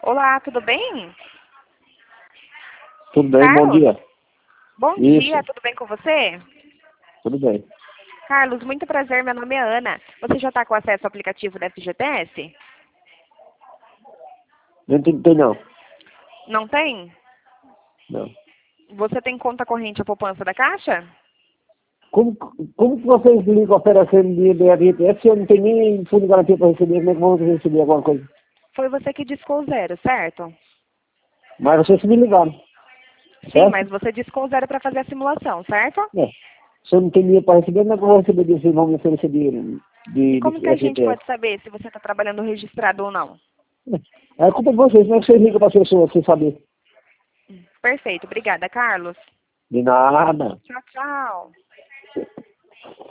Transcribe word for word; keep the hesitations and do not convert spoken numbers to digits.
Olá, tudo bem? Tudo bem, bom Carlos? dia. Bom Isso, dia, tudo bem com você? tudo bem. Carlos, muito prazer, meu nome é Ana. Você já está com acesso ao aplicativo da F G T S? Não tem, tem não. Não tem? Não. Você tem conta corrente ou poupança da Caixa? Como, como que vocês ligam oferecendo dinheiro da R T F se eu não tenho nem fundo de garantia para receber? Como é que vão receber alguma coisa? Foi você que discou zero, certo? Mas vocês me ligaram, Sim, certo? mas você discou zero para fazer a simulação, certo? É. Se eu não tenho dinheiro para receber, como é que eu vou receber dinheiro? Vocês vão me oferecer dinheiro E de, como de que a gente R T F? pode saber se você está trabalhando registrado ou não? É a culpa de vocês, como é que vocês ligam para as pessoas sem saber? Perfeito, obrigada, Carlos. De nada. Tchau, tchau.